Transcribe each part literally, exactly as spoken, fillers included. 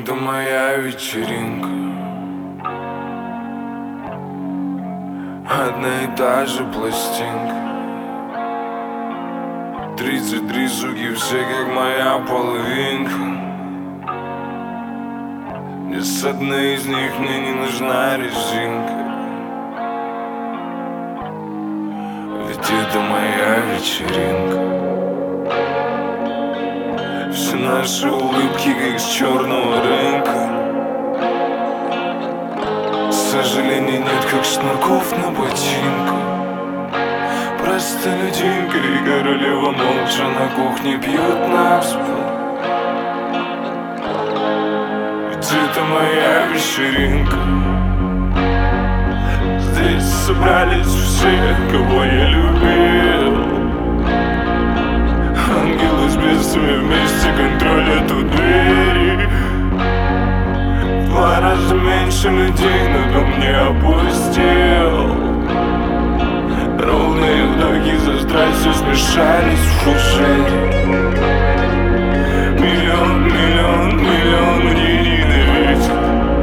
это моя вечеринка. Одна и та же пластинка. Тридцать три суки, все как моя половинка. Ни с одной из них мне не нужна резинка. Ведь это моя вечеринка. Все наши улыбки как с черного рынка. К сожалению, нет как шнурков на ботинках. Простолюдинка и королева молча на кухне пьют наспор. Ведь это моя вечеринка. Здесь собрались все, кого я любил. Ангелы с бесами вместе контролят у двери. В два раза меньше людей, но дом не опустел. Ровные вдохи за страстью смешались в фужере. Миллион, миллион, миллион единый ветер.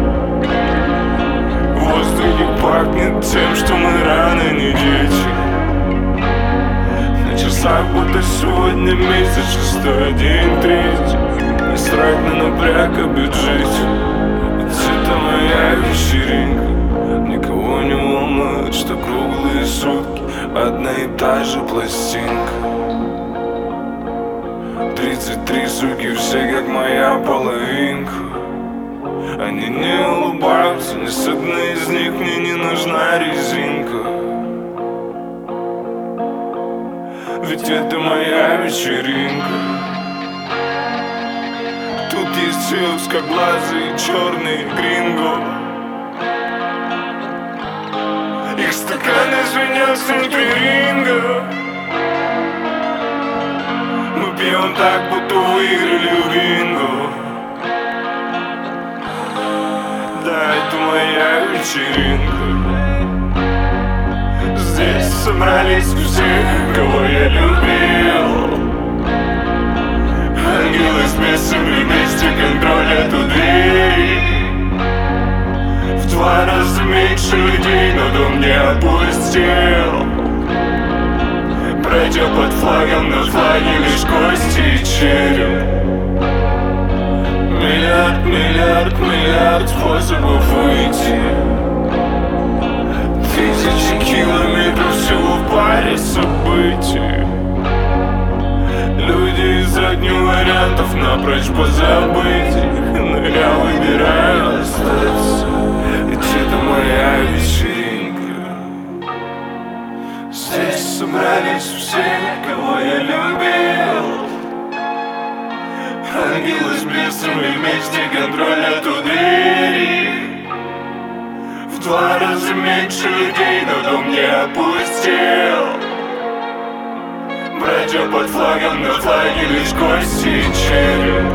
В воздухе пахнет тем, что мы рано не дети. На часах будто сегодня месяц шестой, день третий. Не страх на напряг о бюджете. Ведь это моя вечеринка. Никого не волнует, что круглые сутки одна и та же пластинка. Тридцать три суки, все как моя половинка. Они не улыбаются, ни с одной из них мне не нужна резинка. Ведь это моя вечеринка. Тут есть все узкоглазые черные гринго. Их стаканы звенят внутри ринга. Мы пьем так, будто выиграли в бинго. Да, это моя вечеринка. Здесь собрались все, кого я любил. Ангелы с бесами вместе контролят у двери. В два раза меньше людей, но дом не опустел. Пройдя под флагом, на флаге лишь кости и череп. Миллиард, миллиард, миллиард способов выйти. Тысячи километров всего в паре событий. Люди из сотни вариантов напрочь позабыть их. Но я выбираю остаться. Ведь это моя вечеринка. Здесь собрались все, кого я любил. Ангелы с бесами вместе контролят у двери. В два раза меньше людей, но дом не опустел. Пройдя под флагом, на флаге лишь кости и череп.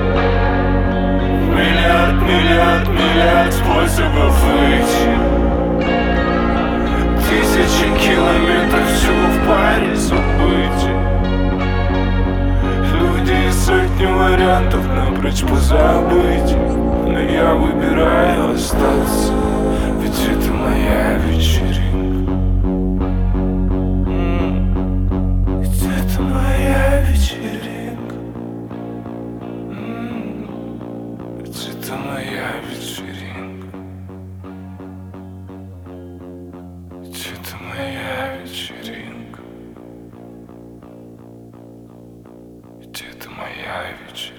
Миллиард, миллиард, миллиард способов выйти. Тысячи километров всего в паре событий. Люди из сотни вариантов напрочь позабыть. Но я выбираю остаться. Ведь это моя вечеринка. Ведь это моя вечеринка. Ведь это моя вечеринка. Ведь это моя вечеринка. Ведь это моя вечеринка.